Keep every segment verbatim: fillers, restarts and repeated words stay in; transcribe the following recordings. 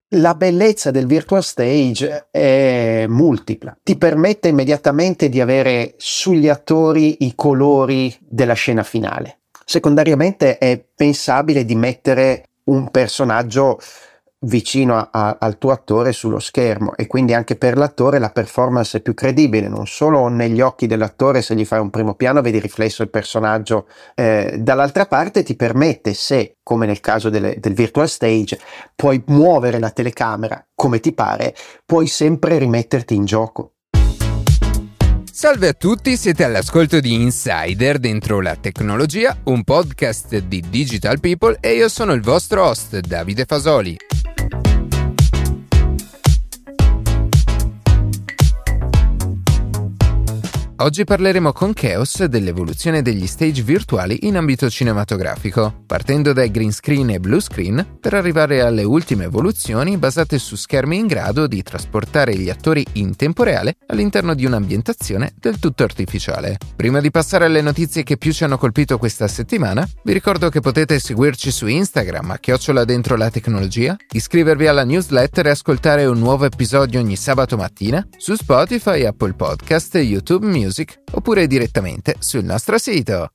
La bellezza del virtual stage è multipla, ti permette immediatamente di avere sugli attori i colori della scena finale. Secondariamente è pensabile di mettere un personaggio vicino a, a, al tuo attore sullo schermo, e quindi anche per l'attore la performance è più credibile, non solo negli occhi dell'attore, se gli fai un primo piano vedi riflesso il personaggio, eh, dall'altra parte ti permette, se come nel caso delle, del virtual stage puoi muovere la telecamera come ti pare, puoi sempre rimetterti in gioco. Salve a tutti, siete all'ascolto di Insider dentro la tecnologia, un podcast di Digital People, e io sono il vostro host Davide Fasoli. Oggi parleremo con Chaos dell'evoluzione degli stage virtuali in ambito cinematografico, partendo dai green screen e blue screen per arrivare alle ultime evoluzioni basate su schermi in grado di trasportare gli attori in tempo reale all'interno di un'ambientazione del tutto artificiale. Prima di passare alle notizie che più ci hanno colpito questa settimana, vi ricordo che potete seguirci su Instagram a chiocciola dentro la tecnologia, iscrivervi alla newsletter e ascoltare un nuovo episodio ogni sabato mattina su Spotify, Apple Podcast, YouTube Music oppure direttamente sul nostro sito.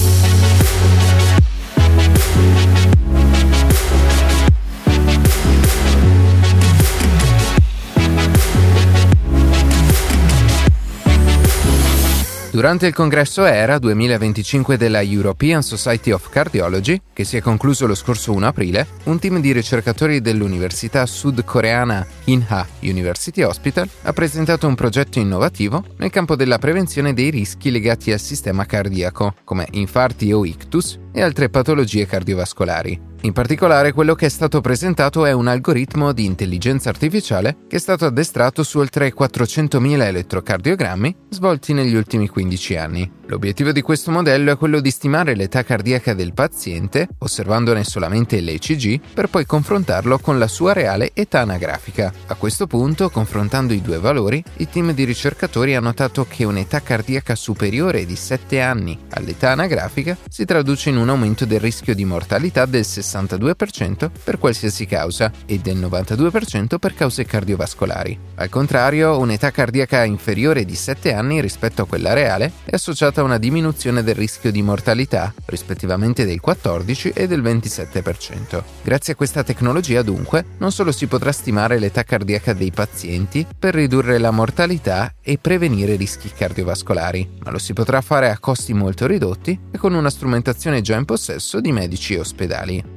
Durante il congresso E R A duemilaventicinque della European Society of Cardiology, che si è concluso lo scorso primo aprile, un team di ricercatori dell'università sudcoreana Inha University Hospital ha presentato un progetto innovativo nel campo della prevenzione dei rischi legati al sistema cardiaco, come infarti o ictus e altre patologie cardiovascolari. In particolare, quello che è stato presentato è un algoritmo di intelligenza artificiale che è stato addestrato su oltre quattrocentomila elettrocardiogrammi svolti negli ultimi quindici anni. L'obiettivo di questo modello è quello di stimare l'età cardiaca del paziente, osservandone solamente l'E C G, per poi confrontarlo con la sua reale età anagrafica. A questo punto, confrontando i due valori, il team di ricercatori ha notato che un'età cardiaca superiore di sette anni all'età anagrafica si traduce in un aumento del rischio di mortalità del sessantadue per cento per qualsiasi causa e del novantadue per cento per cause cardiovascolari. Al contrario, un'età cardiaca inferiore di sette anni rispetto a quella reale è associata a una diminuzione del rischio di mortalità, rispettivamente del quattordici e del ventisette per cento. Grazie a questa tecnologia, dunque, non solo si potrà stimare l'età cardiaca dei pazienti per ridurre la mortalità e prevenire rischi cardiovascolari, ma lo si potrà fare a costi molto ridotti e con una strumentazione già in possesso di medici e ospedali.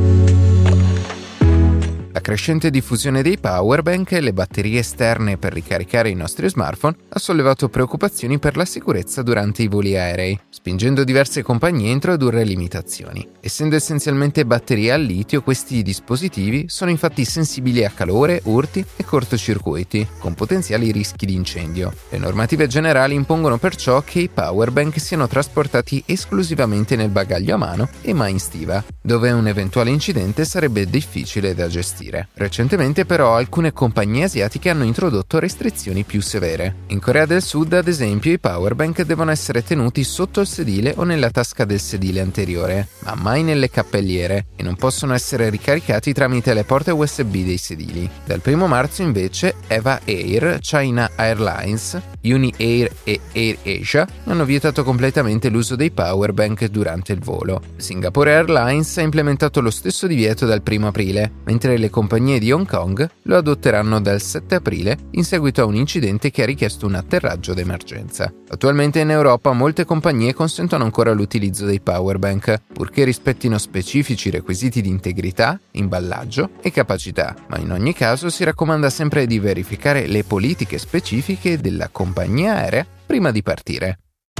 La crescente diffusione dei powerbank e le batterie esterne per ricaricare i nostri smartphone ha sollevato preoccupazioni per la sicurezza durante i voli aerei, spingendo diverse compagnie a introdurre limitazioni. Essendo essenzialmente batterie al litio, questi dispositivi sono infatti sensibili a calore, urti e cortocircuiti, con potenziali rischi di incendio. Le normative generali impongono perciò che i powerbank siano trasportati esclusivamente nel bagaglio a mano e mai in stiva, dove un eventuale incidente sarebbe difficile da gestire. Recentemente però alcune compagnie asiatiche hanno introdotto restrizioni più severe. In Corea del Sud, ad esempio, i powerbank devono essere tenuti sotto il sedile o nella tasca del sedile anteriore, ma mai nelle cappelliere, e non possono essere ricaricati tramite le porte U S B dei sedili. Dal primo marzo invece Eva Air, China Airlines, Uni Air e Air Asia hanno vietato completamente l'uso dei powerbank durante il volo. Singapore Airlines ha implementato lo stesso divieto dal primo aprile, mentre le compagnie di Hong Kong lo adotteranno dal sette aprile in seguito a un incidente che ha richiesto un atterraggio d'emergenza. Attualmente in Europa molte compagnie consentono ancora l'utilizzo dei powerbank, purché rispettino specifici requisiti di integrità, imballaggio e capacità, ma in ogni caso si raccomanda sempre di verificare le politiche specifiche della compagnia aerea prima di partire.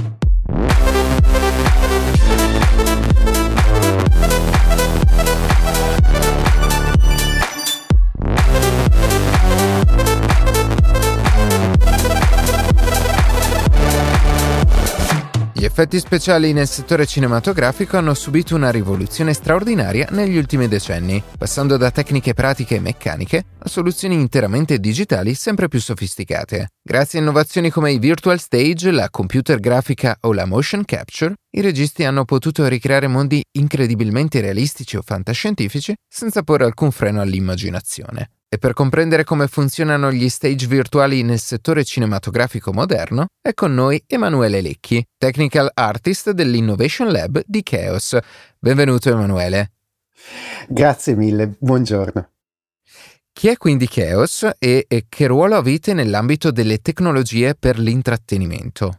Gli effetti speciali nel settore cinematografico hanno subito una rivoluzione straordinaria negli ultimi decenni, passando da tecniche pratiche e meccaniche a soluzioni interamente digitali sempre più sofisticate. Grazie a innovazioni come i virtual stage, la computer grafica o la motion capture, i registi hanno potuto ricreare mondi incredibilmente realistici o fantascientifici senza porre alcun freno all'immaginazione. E per comprendere come funzionano gli stage virtuali nel settore cinematografico moderno, è con noi Emanuele Lecchi, Technical Artist dell'Innovation Lab di Chaos. Benvenuto Emanuele. Grazie mille, buongiorno. Chi è quindi Chaos e, e che ruolo avete nell'ambito delle tecnologie per l'intrattenimento?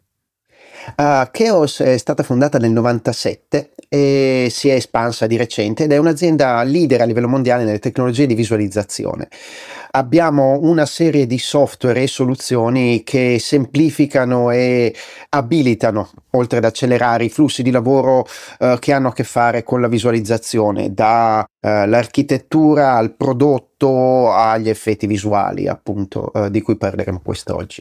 Uh, Chaos è stata fondata nel novantasette e si è espansa di recente ed è un'azienda leader a livello mondiale nelle tecnologie di visualizzazione. Abbiamo una serie di software e soluzioni che semplificano e abilitano, oltre ad accelerare i flussi di lavoro uh, che hanno a che fare con la visualizzazione, dall'architettura uh, al prodotto agli effetti visuali, appunto, uh, di cui parleremo quest'oggi.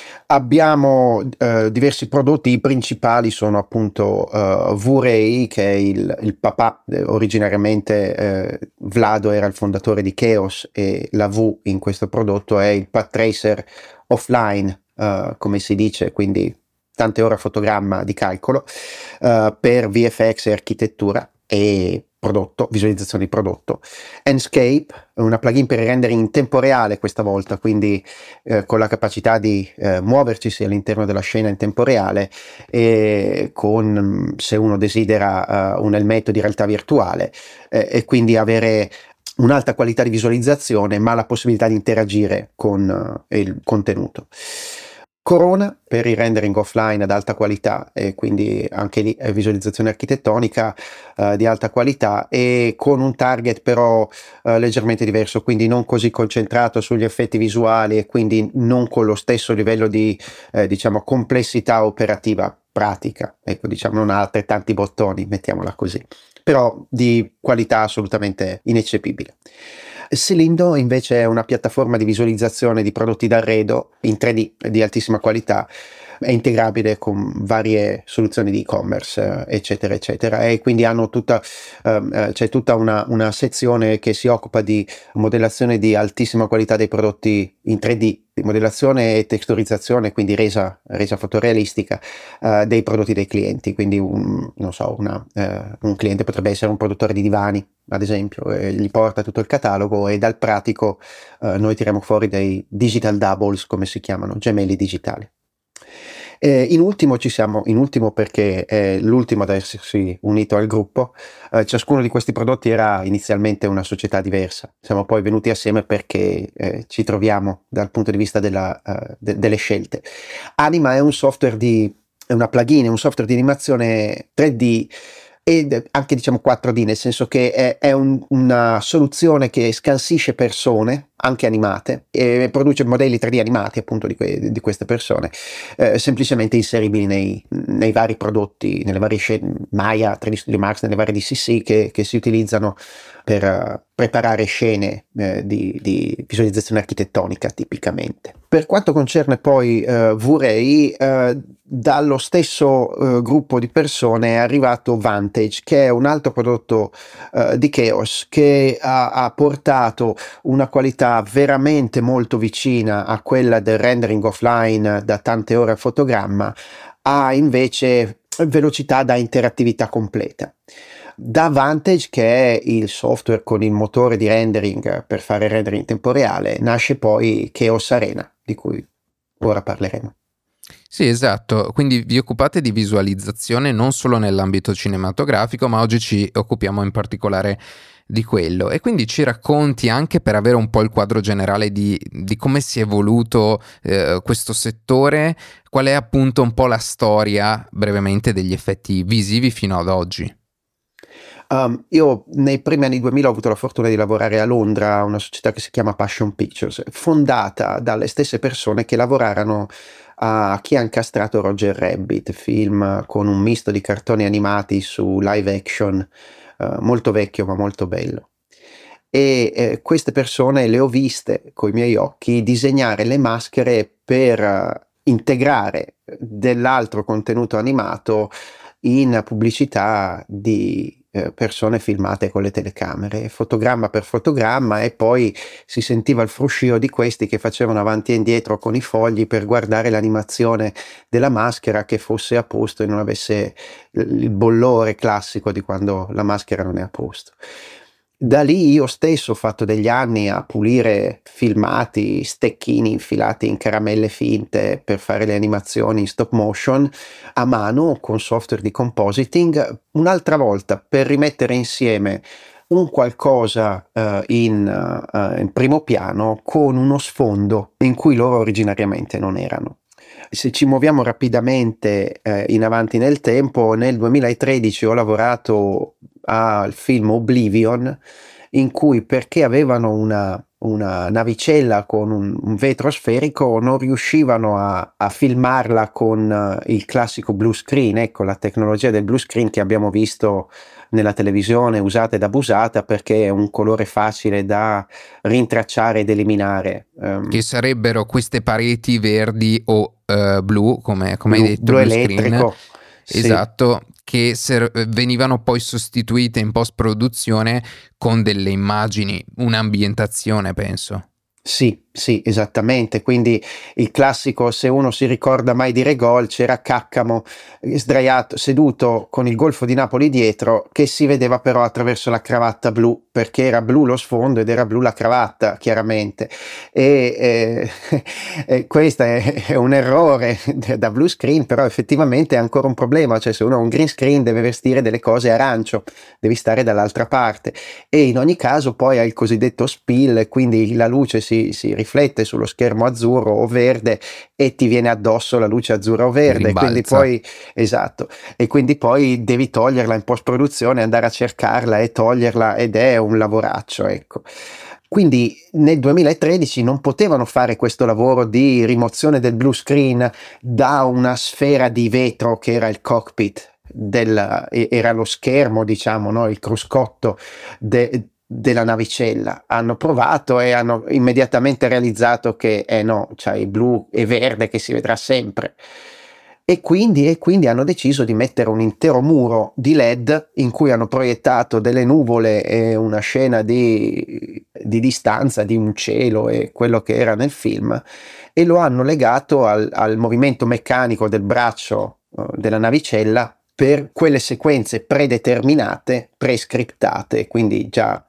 Abbiamo eh, diversi prodotti, i principali sono appunto uh, V-Ray, che è il, il papà, eh, originariamente eh, Vlado era il fondatore di Chaos e la V in questo prodotto è il Path Tracer offline, uh, come si dice, quindi tante ore a fotogramma di calcolo uh, per V F X e architettura e prodotto, visualizzazione di prodotto. Enscape, una plugin per il rendering in tempo reale questa volta, quindi eh, con la capacità di eh, muoverci all'interno della scena in tempo reale e con, se uno desidera, uh, un elmetto di realtà virtuale eh, e quindi avere un'alta qualità di visualizzazione ma la possibilità di interagire con uh, il contenuto. Corona per il rendering offline ad alta qualità e quindi anche lì è visualizzazione architettonica uh, di alta qualità e con un target però uh, leggermente diverso, quindi non così concentrato sugli effetti visuali e quindi non con lo stesso livello di eh, diciamo complessità operativa pratica, ecco, diciamo non ha altrettanti bottoni, mettiamola così, però di qualità assolutamente ineccepibile. Selindo invece è una piattaforma di visualizzazione di prodotti d'arredo in tre D di altissima qualità, è integrabile con varie soluzioni di e-commerce eccetera eccetera e quindi hanno tutta um, c'è tutta una, una sezione che si occupa di modellazione di altissima qualità dei prodotti in tre D, di modellazione e texturizzazione, quindi resa, resa fotorealistica uh, dei prodotti dei clienti, quindi un, non so, una, uh, un cliente potrebbe essere un produttore di divani ad esempio, e gli porta tutto il catalogo e dal pratico uh, noi tiriamo fuori dei digital doubles, come si chiamano, gemelli digitali. Eh, in ultimo ci siamo, in ultimo perché è l'ultimo ad essersi unito al gruppo, eh, ciascuno di questi prodotti era inizialmente una società diversa, siamo poi venuti assieme perché eh, ci troviamo dal punto di vista della, uh, de- delle scelte. Anima è un software di, è una plugin, è un software di animazione tre D ed anche diciamo quattro D, nel senso che è, è un, una soluzione che scansisce persone anche animate e produce modelli tre D animati appunto di, que- di queste persone eh, semplicemente inseribili nei, nei vari prodotti, nelle varie scene Maya, tre D Studio Max, nelle varie D C C che, che si utilizzano per uh, preparare scene eh, di, di visualizzazione architettonica tipicamente. Per quanto concerne poi uh, V-Ray, uh, dallo stesso uh, gruppo di persone è arrivato Vantage, che è un altro prodotto uh, di Chaos che ha, ha portato una qualità veramente molto vicina a quella del rendering offline da tante ore a fotogramma, a invece velocità da interattività completa. Da Vantage, che è il software con il motore di rendering per fare rendering in tempo reale, nasce poi Chaos Arena, di cui ora parleremo. Sì, esatto, quindi vi occupate di visualizzazione non solo nell'ambito cinematografico, ma oggi ci occupiamo in particolare di quello e quindi ci racconti anche per avere un po' il quadro generale di, di come si è evoluto eh, questo settore, qual è appunto un po' la storia brevemente degli effetti visivi fino ad oggi. Um, io nei primi anni duemila ho avuto la fortuna di lavorare a Londra a una società che si chiama Passion Pictures, fondata dalle stesse persone che lavorarono a chi ha incastrato Roger Rabbit, film con un misto di cartoni animati su live action, uh, molto vecchio ma molto bello. E eh, queste persone le ho viste coi miei occhi disegnare le maschere per uh, integrare dell'altro contenuto animato in pubblicità di eh, persone filmate con le telecamere, fotogramma per fotogramma, e poi si sentiva il fruscio di questi che facevano avanti e indietro con i fogli per guardare l'animazione della maschera che fosse a posto e non avesse il bollore classico di quando la maschera non è a posto. Da lì io stesso ho fatto degli anni a pulire filmati, stecchini infilati in caramelle finte per fare le animazioni in stop motion a mano con software di compositing, un'altra volta per rimettere insieme un qualcosa uh, in, uh, in primo piano con uno sfondo in cui loro originariamente non erano. Se ci muoviamo rapidamente eh, in avanti nel tempo, nel duemilatredici ho lavorato al film Oblivion, in cui, perché avevano una, una navicella con un, un vetro sferico, non riuscivano a, a filmarla con uh, il classico blue screen, ecco la tecnologia del blue screen che abbiamo visto nella televisione usata ed abusata, perché è un colore facile da rintracciare ed eliminare. Um, che sarebbero queste pareti verdi o uh, blu, come, come blu, hai detto, blu blue elettrico. Screen. Esatto, sì. Che ser- venivano poi sostituite in post-produzione con delle immagini, un'ambientazione, penso. Sì, sì, esattamente. Quindi il classico, se uno si ricorda mai di Regol, c'era Caccamo sdraiato, seduto con il Golfo di Napoli dietro, che si vedeva però attraverso la cravatta blu, perché era blu lo sfondo ed era blu la cravatta, chiaramente. E, eh, e questo è, è un errore da blue screen, però effettivamente è ancora un problema. Cioè, se uno ha un green screen deve vestire delle cose arancio, devi stare dall'altra parte. E in ogni caso poi ha il cosiddetto spill, quindi la luce si, si riflette sullo schermo azzurro o verde e ti viene addosso la luce azzurra o verde, quindi poi esatto, e quindi poi devi toglierla in post produzione, andare a cercarla e toglierla, ed è un lavoraccio, ecco. Quindi nel duemilatredici non potevano fare questo lavoro di rimozione del blue screen da una sfera di vetro che era il cockpit del, era lo schermo, diciamo, no? Il cruscotto de, della navicella. Hanno provato e hanno immediatamente realizzato che eh no, c'hai blu e verde che si vedrà sempre. E quindi, e quindi hanno deciso di mettere un intero muro di L E D in cui hanno proiettato delle nuvole e una scena di, di distanza di un cielo e quello che era nel film, e lo hanno legato al, al movimento meccanico del braccio uh, della navicella per quelle sequenze predeterminate, prescriptate, quindi già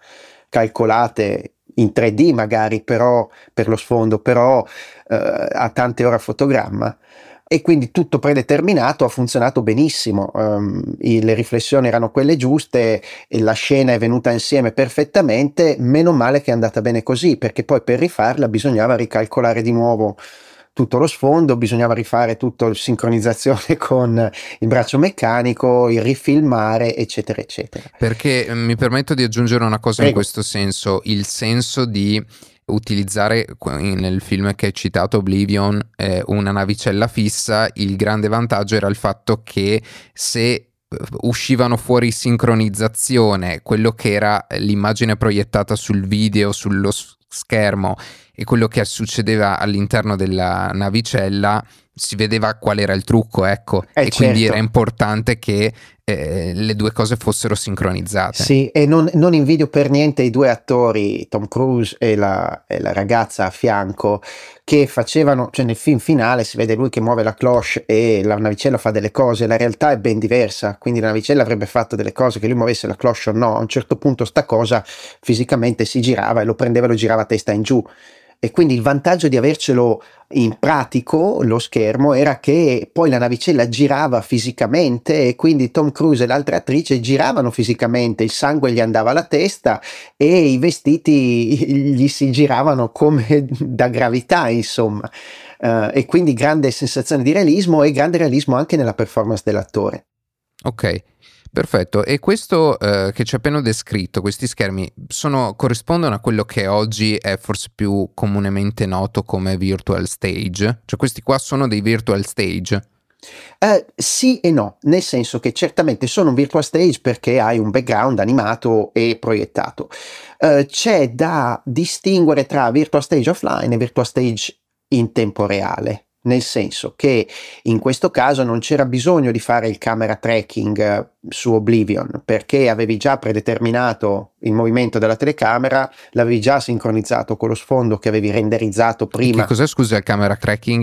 calcolate in tre D magari, però per lo sfondo, però uh, a tante ore a fotogramma. E quindi tutto predeterminato, ha funzionato benissimo, um, le riflessioni erano quelle giuste e la scena è venuta insieme perfettamente. Meno male che è andata bene così, perché poi per rifarla bisognava ricalcolare di nuovo tutto lo sfondo, bisognava rifare tutta la sincronizzazione con il braccio meccanico, il rifilmare, eccetera eccetera. Perché mi permetto di aggiungere una cosa. Prego. In questo senso, il senso di utilizzare nel film che hai citato, Oblivion, eh, una navicella fissa, il grande vantaggio era il fatto che se uscivano fuori sincronizzazione, quello che era l'immagine proiettata sul video, sullo schermo, e quello che succedeva all'interno della navicella, si vedeva qual era il trucco, ecco, eh e certo. Quindi era importante che eh, le due cose fossero sincronizzate. Sì, e non, non invidio per niente i due attori, Tom Cruise e la, e la ragazza a fianco, che facevano, cioè nel film finale si vede lui che muove la cloche e la navicella fa delle cose, la realtà è ben diversa, quindi la navicella avrebbe fatto delle cose, che lui muovesse la cloche o no, a un certo punto sta cosa fisicamente si girava e lo prendeva e lo girava a testa in giù. E quindi il vantaggio di avercelo in pratico, lo schermo, era che poi la navicella girava fisicamente e quindi Tom Cruise e l'altra attrice giravano fisicamente, il sangue gli andava alla testa e i vestiti gli si giravano come da gravità, insomma. Uh, e quindi grande sensazione di realismo e grande realismo anche nella performance dell'attore. Ok. Perfetto, e questo eh, che ci hai appena descritto, questi schermi, sono, corrispondono a quello che oggi è forse più comunemente noto come virtual stage? Cioè questi qua sono dei virtual stage? Eh, sì e no, nel senso che certamente sono un virtual stage perché hai un background animato e proiettato. Eh, c'è da distinguere tra virtual stage offline e virtual stage in tempo reale. Nel senso che in questo caso non c'era bisogno di fare il camera tracking su Oblivion, perché avevi già predeterminato il movimento della telecamera, l'avevi già sincronizzato con lo sfondo che avevi renderizzato prima. E che cos'è, scusa, il camera tracking?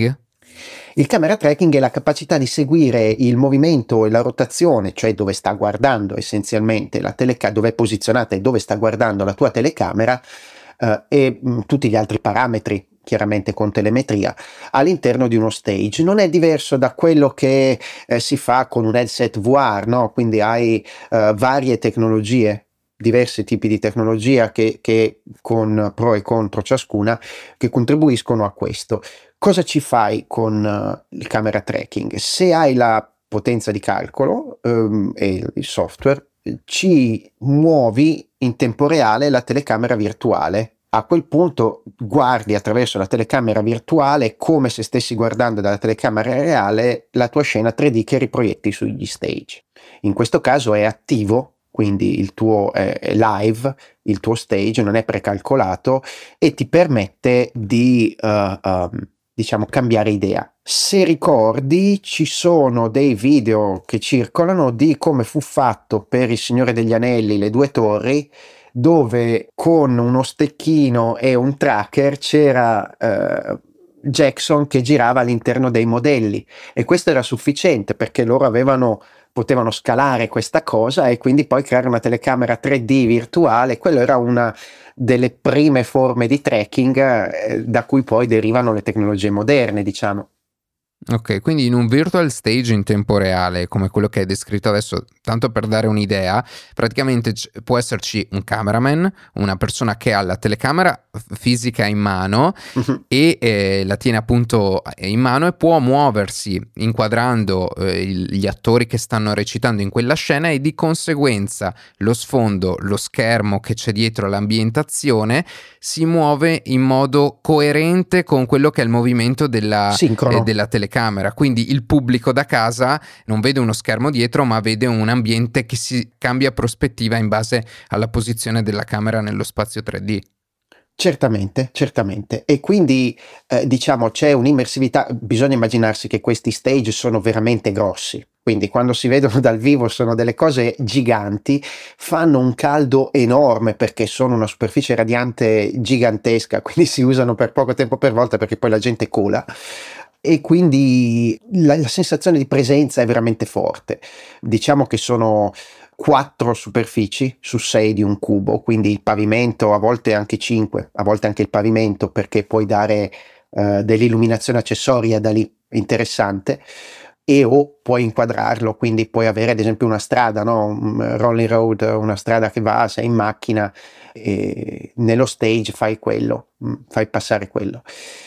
Il camera tracking è la capacità di seguire il movimento e la rotazione, cioè dove sta guardando essenzialmente la telecamera, dove è posizionata e dove sta guardando la tua telecamera, eh, e mh, tutti gli altri parametri, chiaramente con telemetria, all'interno di uno stage. Non è diverso da quello che eh, si fa con un headset V R, no? Quindi hai eh, varie tecnologie, diversi tipi di tecnologia che, che con pro e contro ciascuna, che contribuiscono a questo. Cosa ci fai con uh, il camera tracking? Se hai la potenza di calcolo um, e il software, ci muovi in tempo reale la telecamera virtuale. A quel punto guardi attraverso la telecamera virtuale, come se stessi guardando dalla telecamera reale, la tua scena tre D che riproietti sugli stage. In questo caso è attivo, quindi il tuo è live, il tuo stage non è precalcolato e ti permette di uh, um, diciamo cambiare idea. Se ricordi, ci sono dei video che circolano di come fu fatto per Il Signore degli Anelli, Le Due Torri, dove con uno stecchino e un tracker c'era uh, Jackson che girava all'interno dei modelli, e questo era sufficiente perché loro avevano potevano scalare questa cosa e quindi poi creare una telecamera tre D virtuale. Quello era una delle prime forme di tracking eh, da cui poi derivano le tecnologie moderne, diciamo. Ok, quindi in un virtual stage in tempo reale, come quello che hai descritto adesso, tanto per dare un'idea, praticamente c- può esserci un cameraman, una persona che ha la telecamera fisica in mano uh-huh. e eh, la tiene appunto in mano e può muoversi inquadrando eh, gli attori che stanno recitando in quella scena, e di conseguenza lo sfondo, lo schermo che c'è dietro l'ambientazione si muove in modo coerente con quello che è il movimento della, eh, della telecamera. Camera, quindi il pubblico da casa non vede uno schermo dietro, ma vede un ambiente che si cambia prospettiva in base alla posizione della camera nello spazio tre D. Certamente, certamente. E quindi eh, diciamo c'è un'immersività. Bisogna immaginarsi che questi stage sono veramente grossi, quindi quando si vedono dal vivo sono delle cose giganti, fanno un caldo enorme perché sono una superficie radiante gigantesca, quindi si usano per poco tempo per volta perché poi la gente cola. E quindi la, la sensazione di presenza è veramente forte. Diciamo che sono quattro superfici su sei di un cubo, quindi il pavimento, a volte anche cinque, a volte anche il pavimento, perché puoi dare uh, dell'illuminazione accessoria da lì, interessante, e o puoi inquadrarlo, quindi puoi avere ad esempio una strada, no? Un rolling road, una strada che va, sei in macchina e nello stage fai quello, fai passare quello.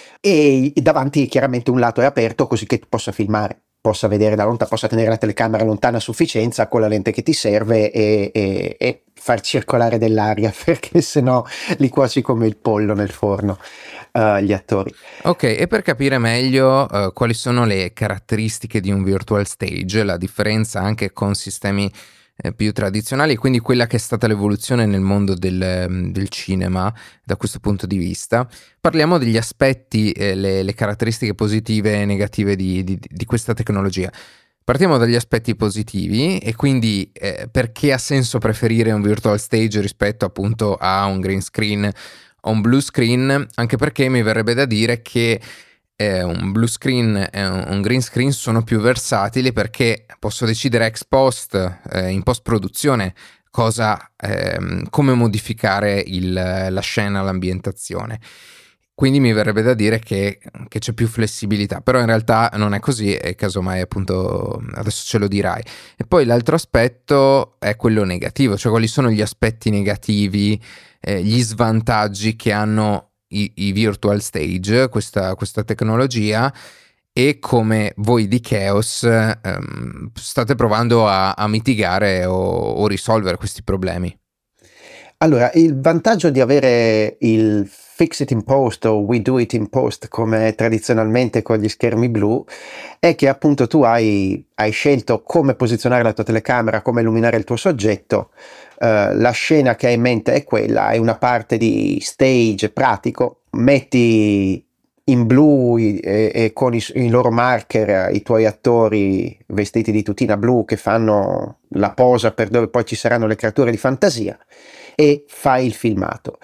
E davanti chiaramente un lato è aperto così che tu possa filmare, possa vedere da lontano, possa tenere la telecamera lontana a sufficienza con la lente che ti serve e, e, e far circolare dell'aria, perché sennò li cuoci come il pollo nel forno, uh, gli attori. Ok, e per capire meglio uh, quali sono le caratteristiche di un virtual stage, la differenza anche con sistemi più tradizionali, e quindi quella che è stata l'evoluzione nel mondo del, del cinema da questo punto di vista, parliamo degli aspetti, eh, le, le caratteristiche positive e negative di, di, di questa tecnologia. Partiamo dagli aspetti positivi, e quindi eh, perché ha senso preferire un virtual stage rispetto appunto a un green screen o un blue screen, anche perché mi verrebbe da dire che Eh, un blue screen e un green screen sono più versatili, perché posso decidere ex post, eh, in post produzione, cosa, ehm, come modificare il, la scena, l'ambientazione. Quindi mi verrebbe da dire che, che c'è più flessibilità, però in realtà non è così, e casomai appunto adesso ce lo dirai. E poi l'altro aspetto è quello negativo, cioè quali sono gli aspetti negativi, eh, gli svantaggi che hanno I, i virtual stage, questa, questa tecnologia, e come voi di Chaos ehm, state provando a, a mitigare o, o risolvere questi problemi. Allora, il vantaggio di avere il fix it in post o we do it in post, come tradizionalmente con gli schermi blu, è che appunto tu hai, hai scelto come posizionare la tua telecamera, come illuminare il tuo soggetto. Uh, la scena che hai in mente è quella, hai una parte di stage pratico, metti in blu e, e con i, i loro marker i tuoi attori vestiti di tutina blu che fanno la posa per dove poi ci saranno le creature di fantasia, e fai il filmato.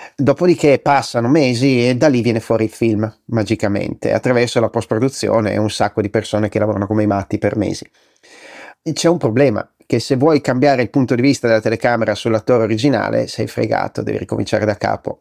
Dopodiché passano mesi e da lì viene fuori il film magicamente attraverso la post-produzione e un sacco di persone che lavorano come i matti per mesi. E c'è un problema, che se vuoi cambiare il punto di vista della telecamera sull'attore originale sei fregato, devi ricominciare da capo.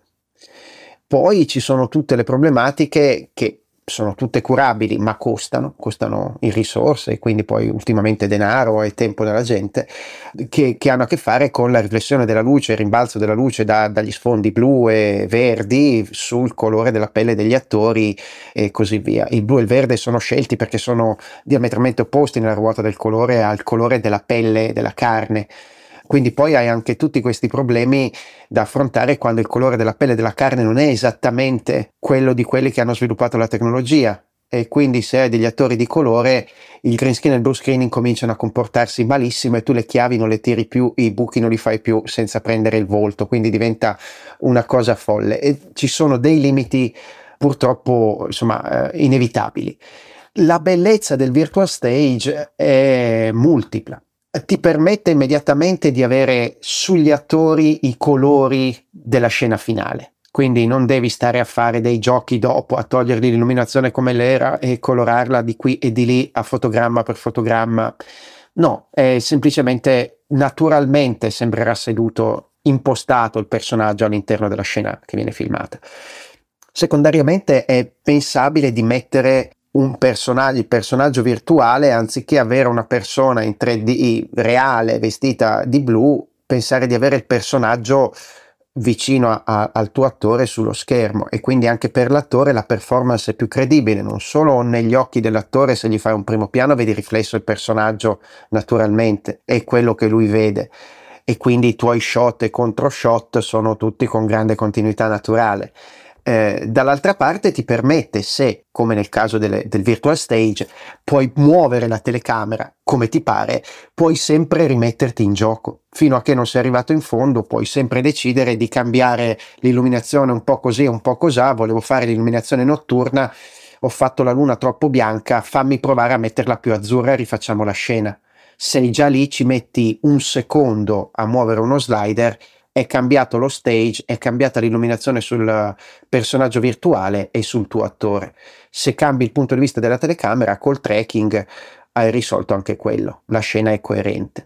Poi ci sono tutte le problematiche che sono tutte curabili, ma costano, costano in risorse e quindi poi ultimamente denaro e tempo della gente, che, che hanno a che fare con la riflessione della luce, il rimbalzo della luce da, dagli sfondi blu e verdi sul colore della pelle degli attori e così via. Il blu e il verde sono scelti perché sono diametralmente opposti nella ruota del colore al colore della pelle, della carne. Quindi poi hai anche tutti questi problemi da affrontare quando il colore della pelle della carne non è esattamente quello di quelli che hanno sviluppato la tecnologia, e quindi se hai degli attori di colore il green screen e il blue screen incominciano a comportarsi malissimo e tu le chiavi non le tiri più, i buchi non li fai più senza prendere il volto, quindi diventa una cosa folle e ci sono dei limiti purtroppo insomma eh, inevitabili. La bellezza del virtual stage è multipla. Ti permette immediatamente di avere sugli attori i colori della scena finale, quindi non devi stare a fare dei giochi dopo, a togliergli l'illuminazione come l'era e colorarla di qui e di lì a fotogramma per fotogramma. No, è semplicemente naturalmente sembrerà seduto, impostato il personaggio all'interno della scena che viene filmata. Secondariamente è pensabile di mettere un personaggio, il personaggio virtuale, anziché avere una persona in tre D reale vestita di blu, pensare di avere il personaggio vicino a, a, al tuo attore sullo schermo, e quindi anche per l'attore la performance è più credibile, non solo negli occhi dell'attore, se gli fai un primo piano vedi riflesso il personaggio naturalmente, è quello che lui vede, e quindi i tuoi shot e contro shot sono tutti con grande continuità naturale. Eh, dall'altra parte ti permette, se come nel caso delle, del virtual stage puoi muovere la telecamera come ti pare, puoi sempre rimetterti in gioco fino a che non sei arrivato in fondo, puoi sempre decidere di cambiare l'illuminazione un po' così un po' cosà, volevo fare l'illuminazione notturna, ho fatto la luna troppo bianca, fammi provare a metterla più azzurra e rifacciamo la scena. Sei già lì, ci metti un secondo a muovere uno slider, è cambiato lo stage, è cambiata l'illuminazione sul personaggio virtuale e sul tuo attore. Se cambi il punto di vista della telecamera, col tracking hai risolto anche quello, la scena è coerente.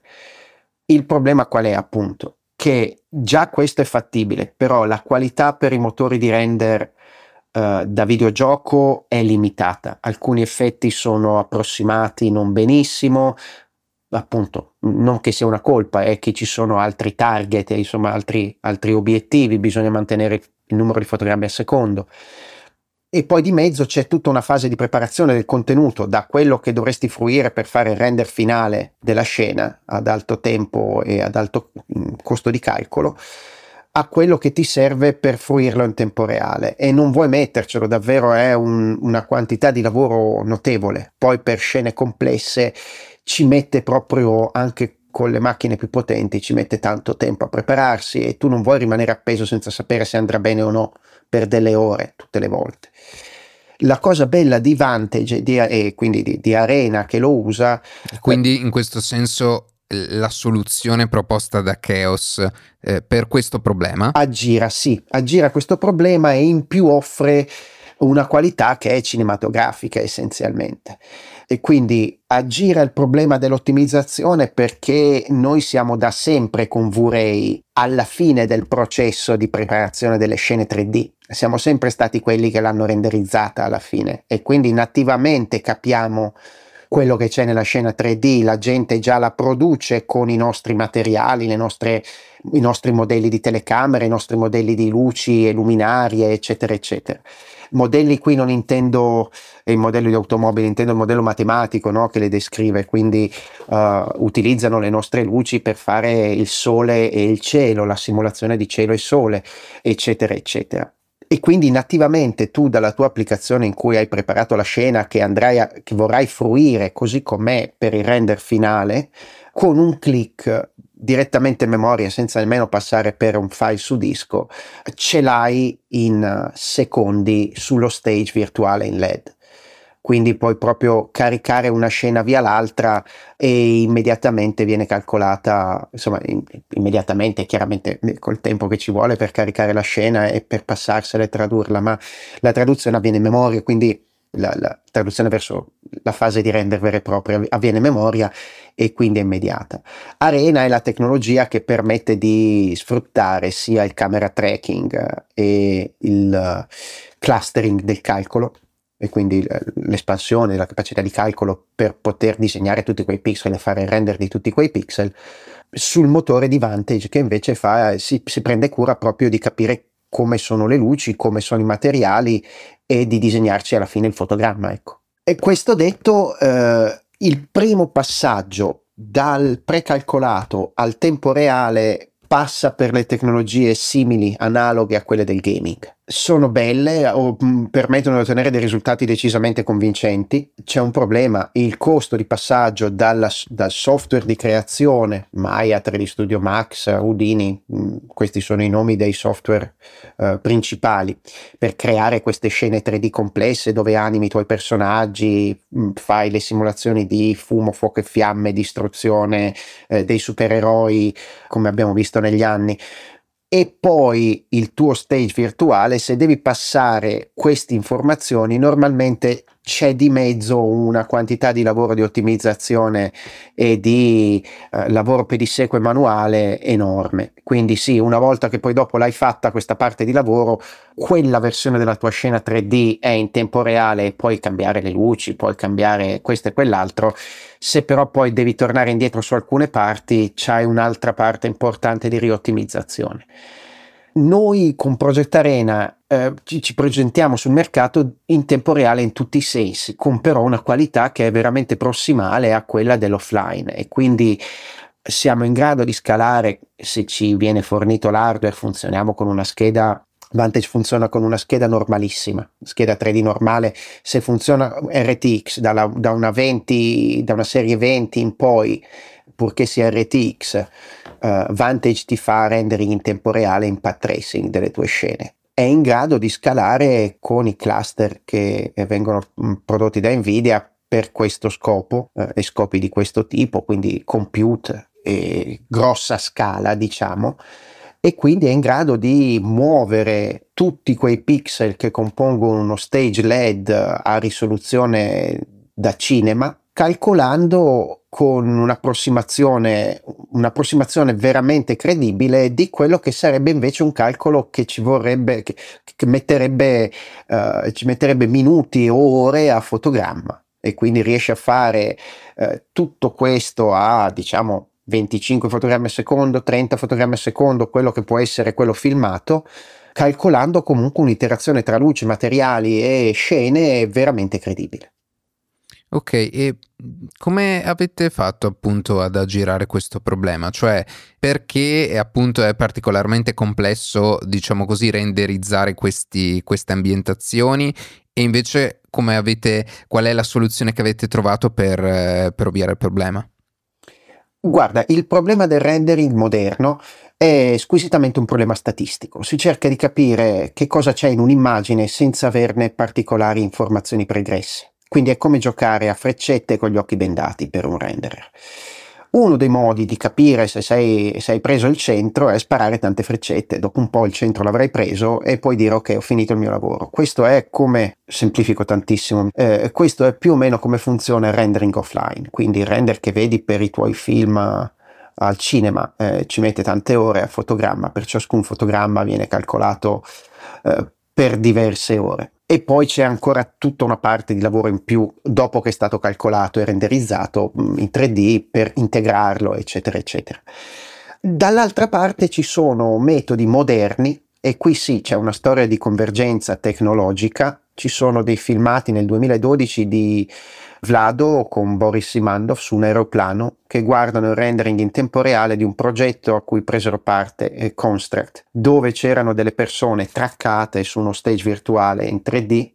Il problema qual è, appunto? Che già questo è fattibile, però la qualità per i motori di render uh, da videogioco è limitata, alcuni effetti sono approssimati non benissimo, appunto, non che sia una colpa, è che ci sono altri target, insomma altri, altri obiettivi, bisogna mantenere il numero di fotogrammi al secondo, e poi di mezzo c'è tutta una fase di preparazione del contenuto, da quello che dovresti fruire per fare il render finale della scena ad alto tempo e ad alto costo di calcolo, a quello che ti serve per fruirlo in tempo reale, e non vuoi mettercelo, davvero è un, una quantità di lavoro notevole. Poi per scene complesse ci mette proprio, anche con le macchine più potenti, ci mette tanto tempo a prepararsi e tu non vuoi rimanere appeso senza sapere se andrà bene o no per delle ore tutte le volte. La cosa bella di Vantage di, e quindi di, di Arena che lo usa, quindi in questo senso la soluzione proposta da Chaos eh, per questo problema aggira, sì, aggira questo problema e in più offre una qualità che è cinematografica essenzialmente, e quindi aggira il problema dell'ottimizzazione, perché noi siamo da sempre con V-Ray alla fine del processo di preparazione delle scene tre D, siamo sempre stati quelli che l'hanno renderizzata alla fine, e quindi nativamente capiamo quello che c'è nella scena tre D, la gente già la produce con i nostri materiali, le nostre, i nostri modelli di telecamere, i nostri modelli di luci e luminarie, eccetera eccetera. Modelli qui non intendo il modello di automobili, intendo il modello matematico, no, che le descrive, quindi uh, utilizzano le nostre luci per fare il sole e il cielo, la simulazione di cielo e sole, eccetera eccetera. E quindi nativamente tu, dalla tua applicazione in cui hai preparato la scena che andrai a, che vorrai fruire così com'è per il render finale, con un click direttamente in memoria, senza nemmeno passare per un file su disco, ce l'hai in secondi sullo stage virtuale in L E D. quindi puoi proprio caricare una scena via l'altra e immediatamente viene calcolata, insomma in, immediatamente, chiaramente col tempo che ci vuole per caricare la scena e per passarsela e tradurla, ma la traduzione avviene in memoria, quindi la, la traduzione verso la fase di render vera e propria avviene in memoria e quindi è immediata. Arena è la tecnologia che permette di sfruttare sia il camera tracking e il clustering del calcolo, e quindi l'espansione, la capacità di calcolo per poter disegnare tutti quei pixel e fare il render di tutti quei pixel, sul motore di Vantage, che invece fa, si, si prende cura proprio di capire come sono le luci, come sono i materiali e di disegnarci alla fine il fotogramma, ecco. E questo detto, eh, il primo passaggio dal precalcolato al tempo reale passa per le tecnologie simili, analoghe a quelle del gaming. Sono belle o mh, permettono di ottenere dei risultati decisamente convincenti. C'è un problema: il costo di passaggio dalla, dal software di creazione, Maya, tre D Studio Max, Houdini, mh, questi sono i nomi dei software uh, principali, per creare queste scene tre D complesse dove animi i tuoi personaggi, mh, fai le simulazioni di fumo, fuoco e fiamme, distruzione eh, dei supereroi, come abbiamo visto negli anni, e poi il tuo stage virtuale. Se devi passare queste informazioni, normalmente c'è di mezzo una quantità di lavoro di ottimizzazione e di eh, lavoro pedissequo e manuale enorme. Quindi sì, una volta che poi dopo l'hai fatta questa parte di lavoro, quella versione della tua scena tre D è in tempo reale e puoi cambiare le luci, puoi cambiare questo e quell'altro. Se però poi devi tornare indietro su alcune parti, c'hai un'altra parte importante di riottimizzazione. Noi con Project Arena eh, ci, ci presentiamo sul mercato in tempo reale in tutti i sensi, con però una qualità che è veramente prossimale a quella dell'offline, e quindi siamo in grado di scalare. Se ci viene fornito l'hardware, funzioniamo con una scheda Vantage, funziona con una scheda normalissima, scheda tre D normale. Se funziona R T X dalla, da una venti, da una serie venti in poi, purché sia R T X, uh, Vantage ti fa rendering in tempo reale, impact tracing delle tue scene. È in grado di scalare con i cluster che vengono prodotti da Nvidia per questo scopo uh, e scopi di questo tipo, quindi compute e grossa scala, diciamo. E quindi è in grado di muovere tutti quei pixel che compongono uno stage L E D a risoluzione da cinema, calcolando con un'approssimazione, un'approssimazione veramente credibile di quello che sarebbe invece un calcolo che ci vorrebbe, che, che metterebbe, uh, ci metterebbe minuti o ore a fotogramma. E quindi riesce a fare uh, tutto questo a, diciamo, venticinque fotogrammi al secondo, trenta fotogrammi al secondo, quello che può essere quello filmato, calcolando comunque un'iterazione tra luci, materiali e scene veramente credibile. Ok, e come avete fatto appunto ad aggirare questo problema? Cioè, perché appunto è particolarmente complesso, diciamo così, renderizzare questi, queste ambientazioni, e invece come avete, qual è la soluzione che avete trovato per, per ovviare il problema? Guarda, il problema del rendering moderno è squisitamente un problema statistico. Si cerca di capire che cosa c'è in un'immagine senza averne particolari informazioni pregresse. Quindi è come giocare a freccette con gli occhi bendati per un renderer. Uno dei modi di capire se sei, se hai preso il centro è sparare tante freccette. Dopo un po' il centro l'avrai preso e poi dire ok, ho finito il mio lavoro. Questo è come, semplifico tantissimo, eh, questo è più o meno come funziona il rendering offline. Quindi il render che vedi per i tuoi film al cinema eh, ci mette tante ore a fotogramma, per ciascun fotogramma viene calcolato eh, per diverse ore. E poi c'è ancora tutta una parte di lavoro in più dopo che è stato calcolato e renderizzato in tre D per integrarlo, eccetera eccetera. Dall'altra parte ci sono metodi moderni, e qui sì c'è una storia di convergenza tecnologica. Ci sono dei filmati nel duemiladodici di Vlado con Boris Simandov su un aeroplano che guardano il rendering in tempo reale di un progetto a cui presero parte eh, Construct, dove c'erano delle persone traccate su uno stage virtuale in tre D,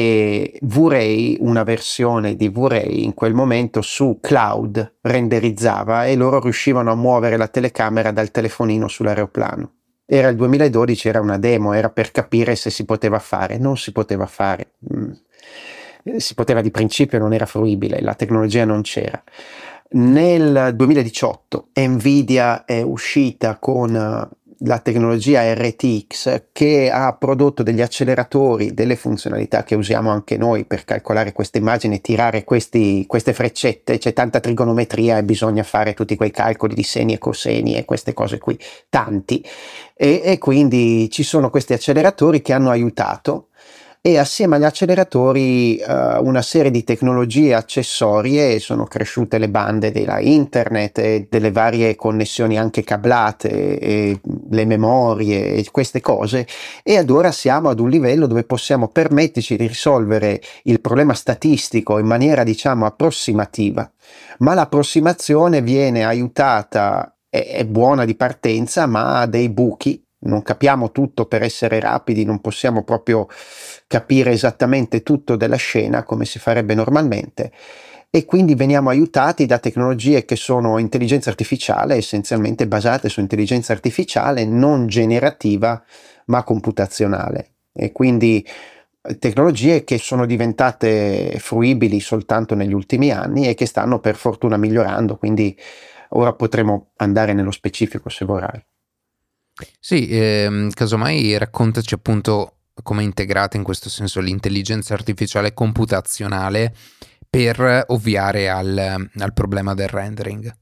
e V-Ray, una versione di V-Ray in quel momento su cloud renderizzava e loro riuscivano a muovere la telecamera dal telefonino sull'aeroplano. Era il duemiladodici, era una demo, era per capire se si poteva fare, non si poteva fare. Mm. eh, si poteva di principio, non era fruibile, la tecnologia non c'era. Nel duemiladiciotto Nvidia è uscita con uh, la tecnologia R T X, che ha prodotto degli acceleratori, delle funzionalità che usiamo anche noi per calcolare queste immagini e tirare questi, queste freccette. C'è tanta trigonometria e bisogna fare tutti quei calcoli di seni e coseni e queste cose qui, tanti, e, e quindi ci sono questi acceleratori che hanno aiutato, e assieme agli acceleratori uh, una serie di tecnologie accessorie. Sono cresciute le bande della internet e delle varie connessioni anche cablate, e le memorie e queste cose, e ad ora siamo ad un livello dove possiamo permetterci di risolvere il problema statistico in maniera, diciamo, approssimativa, ma l'approssimazione viene aiutata, è, è buona di partenza, ma ha dei buchi. Non capiamo tutto per essere rapidi, non possiamo proprio capire esattamente tutto della scena come si farebbe normalmente, e quindi veniamo aiutati da tecnologie che sono intelligenza artificiale, essenzialmente basate su intelligenza artificiale non generativa ma computazionale, e quindi tecnologie che sono diventate fruibili soltanto negli ultimi anni e che stanno per fortuna migliorando, quindi ora potremo andare nello specifico se vorrai. Sì, ehm, casomai raccontaci appunto come è integrata in questo senso l'intelligenza artificiale computazionale per ovviare al, al problema del rendering.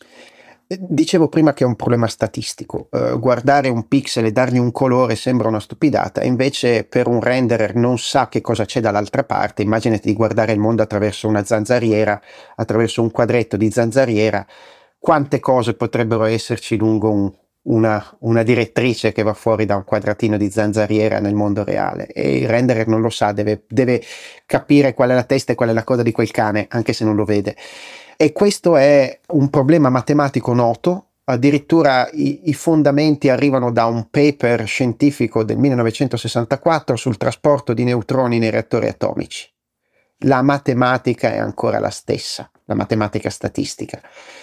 Dicevo prima che è un problema statistico. Uh, guardare un pixel e dargli un colore sembra una stupidata, invece per un renderer non sa che cosa c'è dall'altra parte. Immaginati di guardare il mondo attraverso una zanzariera, attraverso un quadretto di zanzariera. Quante cose potrebbero esserci lungo un Una, una direttrice che va fuori da un quadratino di zanzariera nel mondo reale, e il renderer non lo sa, deve, deve capire qual è la testa e qual è la coda di quel cane, anche se non lo vede. E questo è un problema matematico noto, addirittura i, i fondamenti arrivano da un paper scientifico del millenovecentosessantaquattro sul trasporto di neutroni nei reattori atomici. La matematica è ancora la stessa, la matematica statistica.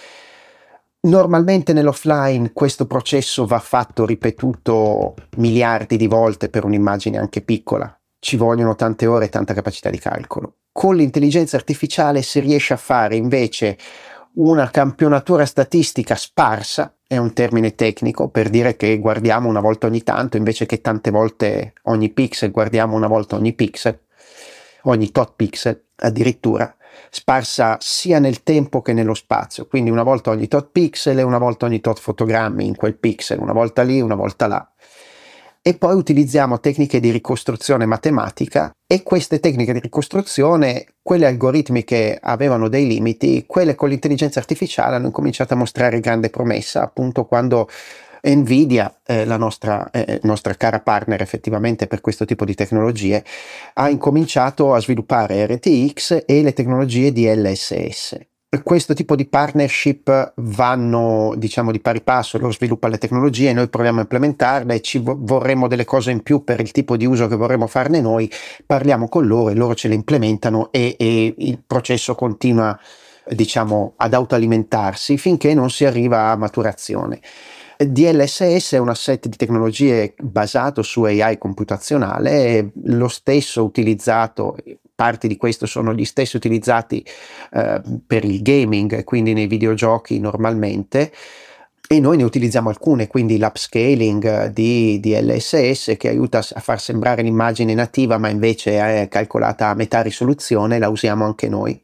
Normalmente nell'offline questo processo va fatto ripetuto miliardi di volte per un'immagine anche piccola. Ci vogliono tante ore e tanta capacità di calcolo. Con l'intelligenza artificiale si riesce a fare invece una campionatura statistica sparsa, è un termine tecnico per dire che guardiamo una volta ogni tanto, invece che tante volte ogni pixel, guardiamo una volta ogni pixel, ogni tot pixel addirittura, sparsa sia nel tempo che nello spazio, quindi una volta ogni tot pixel e una volta ogni tot fotogrammi in quel pixel, una volta lì, una volta là. E poi utilizziamo tecniche di ricostruzione matematica, e queste tecniche di ricostruzione, quelle algoritmiche avevano dei limiti, quelle con l'intelligenza artificiale hanno cominciato a mostrare grande promessa, appunto quando Nvidia, eh, la nostra, eh, nostra cara partner effettivamente per questo tipo di tecnologie, ha incominciato a sviluppare R T X e le tecnologie di L S S. Questo tipo di partnership vanno, diciamo, di pari passo. Loro sviluppano le tecnologie, noi proviamo a implementarle, ci vorremmo delle cose in più per il tipo di uso che vorremmo farne noi, parliamo con loro e loro ce le implementano, e, e il processo continua, diciamo, ad autoalimentarsi finché non si arriva a maturazione. D L S S è un asset di tecnologie basato su A I computazionale, lo stesso utilizzato, parti di questo sono gli stessi utilizzati eh, per il gaming, quindi nei videogiochi normalmente, e noi ne utilizziamo alcune, quindi l'upscaling di D L S S che aiuta a far sembrare l'immagine nativa ma invece è calcolata a metà risoluzione, la usiamo anche noi.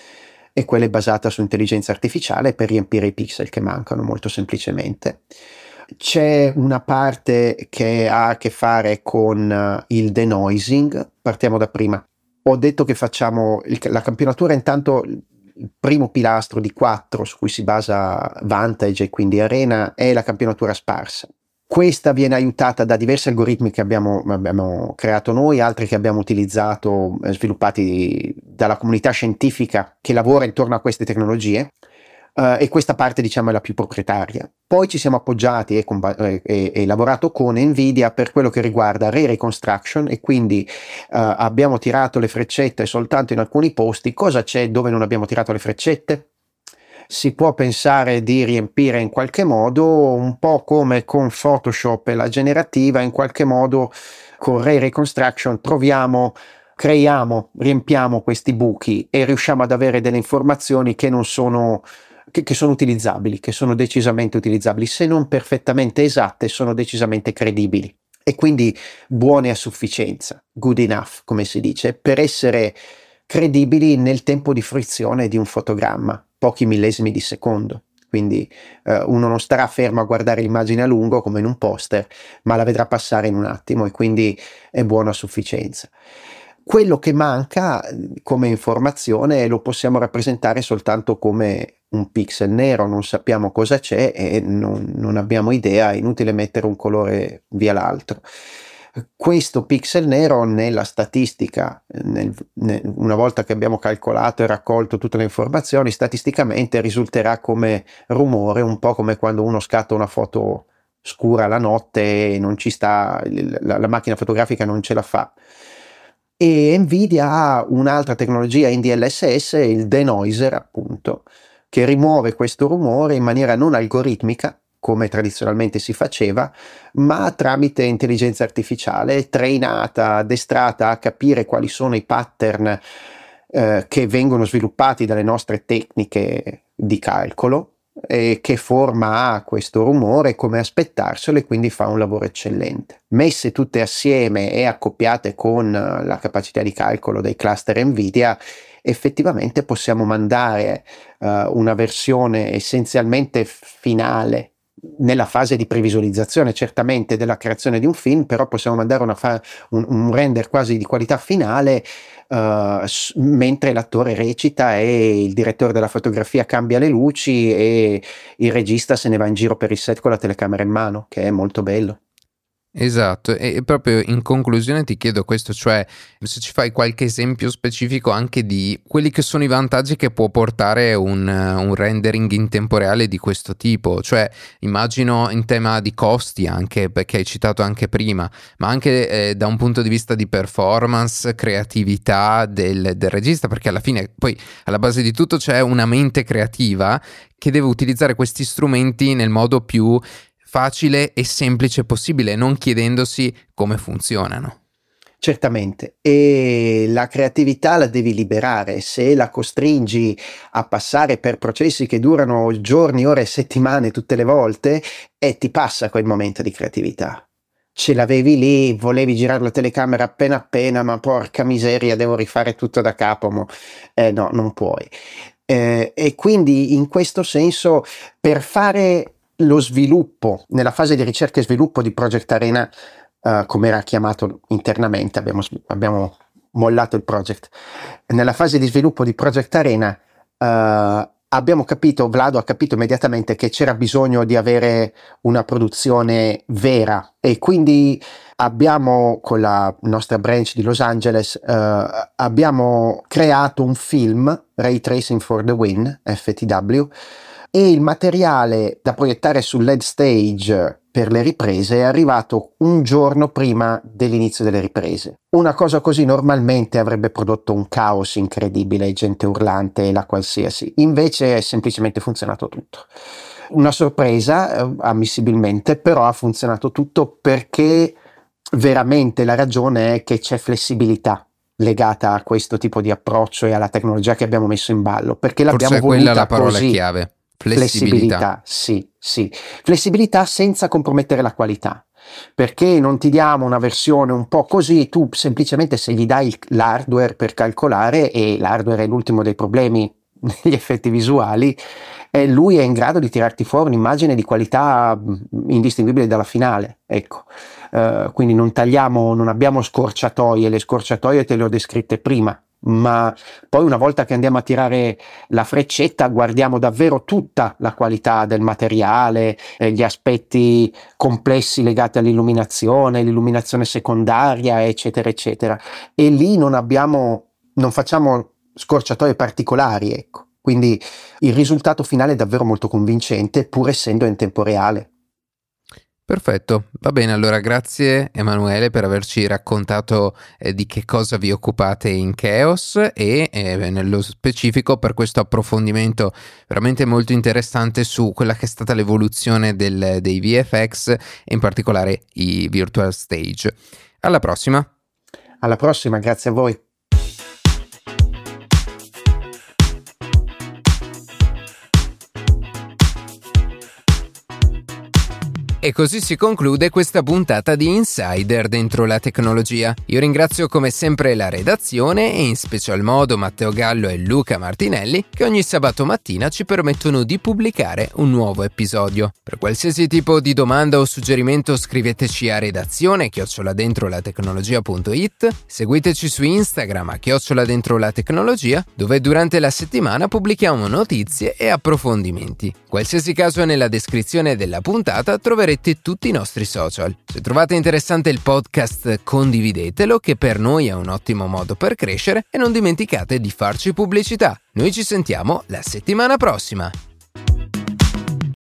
E quella è basata su intelligenza artificiale per riempire i pixel che mancano, molto semplicemente. C'è una parte che ha a che fare con il denoising. Partiamo da prima. Ho detto che facciamo il, la campionatura, intanto il primo pilastro di quattro su cui si basa Vantage e quindi Arena è la campionatura sparsa. Questa viene aiutata da diversi algoritmi che abbiamo, abbiamo creato noi, altri che abbiamo utilizzato, sviluppati dalla comunità scientifica che lavora intorno a queste tecnologie, uh, e questa parte, diciamo, è la più proprietaria. Poi ci siamo appoggiati e, e, e, e lavorato con Nvidia per quello che riguarda Ray Reconstruction, e quindi uh, abbiamo tirato le freccette soltanto in alcuni posti. Cosa c'è dove non abbiamo tirato le freccette? Si può pensare di riempire in qualche modo, un po' come con Photoshop e la generativa, in qualche modo con Ray Reconstruction troviamo creiamo, riempiamo questi buchi e riusciamo ad avere delle informazioni che non sono Che, che sono utilizzabili, che sono decisamente utilizzabili, se non perfettamente esatte, sono decisamente credibili e quindi buone a sufficienza, good enough, come si dice, per essere credibili nel tempo di fruizione di un fotogramma, pochi millesimi di secondo. Quindi eh, uno non starà fermo a guardare l'immagine a lungo come in un poster, ma la vedrà passare in un attimo e quindi è buono a sufficienza. Quello che manca come informazione lo possiamo rappresentare soltanto come un pixel nero, non sappiamo cosa c'è e non, non abbiamo idea, è inutile mettere un colore via l'altro. Questo pixel nero nella statistica, nel, nel, una volta che abbiamo calcolato e raccolto tutte le informazioni, statisticamente risulterà come rumore, un po' come quando uno scatta una foto scura la notte e non ci sta, la, la macchina fotografica non ce la fa. E Nvidia ha un'altra tecnologia in D L S S, il denoiser appunto, che rimuove questo rumore in maniera non algoritmica, come tradizionalmente si faceva, ma tramite intelligenza artificiale trainata, addestrata a capire quali sono i pattern eh, che vengono sviluppati dalle nostre tecniche di calcolo e che forma ha questo rumore, come aspettarselo, e quindi fa un lavoro eccellente. Messe tutte assieme e accoppiate con la capacità di calcolo dei cluster Nvidia, effettivamente possiamo mandare uh, una versione essenzialmente finale nella fase di previsualizzazione, certamente della creazione di un film, però possiamo mandare una fa- un, un render quasi di qualità finale uh, s- mentre l'attore recita e il direttore della fotografia cambia le luci e il regista se ne va in giro per il set con la telecamera in mano, che è molto bello. Esatto, e proprio in conclusione ti chiedo questo, cioè se ci fai qualche esempio specifico anche di quelli che sono i vantaggi che può portare un, un rendering in tempo reale di questo tipo, cioè immagino in tema di costi anche, perché hai citato anche prima, ma anche eh, da un punto di vista di performance, creatività del, del regista, perché alla fine poi alla base di tutto c'è una mente creativa che deve utilizzare questi strumenti nel modo più facile e semplice possibile, non chiedendosi come funzionano. Certamente, e la creatività la devi liberare. Se la costringi a passare per processi che durano giorni, ore e settimane tutte le volte, e ti passa quel momento di creatività. Ce l'avevi lì, volevi girare la telecamera appena appena, ma porca miseria, devo rifare tutto da capo. Mo. Eh, no, non puoi. Eh, e quindi in questo senso, per fare lo sviluppo, nella fase di ricerca e sviluppo di Project Arena, uh, come era chiamato internamente, abbiamo, abbiamo mollato il project, nella fase di sviluppo di Project Arena uh, abbiamo capito, Vlado ha capito immediatamente che c'era bisogno di avere una produzione vera, e quindi abbiamo, con la nostra branch di Los Angeles, uh, abbiamo creato un film, Ray Tracing for the Win, F T W, e il materiale da proiettare sul L E D stage per le riprese è arrivato un giorno prima dell'inizio delle riprese. Una cosa così normalmente avrebbe prodotto un caos incredibile, gente urlante e la qualsiasi. Invece è semplicemente funzionato tutto. Una sorpresa, eh, ammissibilmente, però ha funzionato tutto perché veramente la ragione è che c'è flessibilità legata a questo tipo di approccio e alla tecnologia che abbiamo messo in ballo, perché l'abbiamo Forse voluta quella è la parola così. chiave. Flessibilità, sì, sì. Flessibilità senza compromettere la qualità, perché non ti diamo una versione un po' così, tu semplicemente se gli dai l'hardware per calcolare, e l'hardware è l'ultimo dei problemi negli effetti visuali, eh, lui è in grado di tirarti fuori un'immagine di qualità indistinguibile dalla finale, ecco. Uh, quindi non tagliamo, non abbiamo scorciatoie, le scorciatoie te le ho descritte prima, ma poi una volta che andiamo a tirare la freccetta guardiamo davvero tutta la qualità del materiale, eh, gli aspetti complessi legati all'illuminazione, l'illuminazione secondaria, eccetera eccetera, e lì non abbiamo, non facciamo scorciatoie particolari, ecco. Quindi il risultato finale è davvero molto convincente, pur essendo in tempo reale. Perfetto, va bene, allora grazie Emanuele per averci raccontato eh, di che cosa vi occupate in Chaos e eh, nello specifico per questo approfondimento veramente molto interessante su quella che è stata l'evoluzione del, dei V F X e in particolare i virtual stage. Alla prossima! Alla prossima, grazie a voi! E così si conclude questa puntata di Insider dentro la tecnologia. Io ringrazio come sempre la redazione e in special modo Matteo Gallo e Luca Martinelli che ogni sabato mattina ci permettono di pubblicare un nuovo episodio. Per qualsiasi tipo di domanda o suggerimento scriveteci a redazione chiocciola dentro la tecnologia punto it, seguiteci su Instagram a chiocciola dentro la tecnologia, dove durante la settimana pubblichiamo notizie e approfondimenti. Qualsiasi caso è nella descrizione della puntata troverete tutti i nostri social. Se trovate interessante il podcast, condividetelo, che per noi è un ottimo modo per crescere, e non dimenticate di farci pubblicità. Noi ci sentiamo la settimana prossima.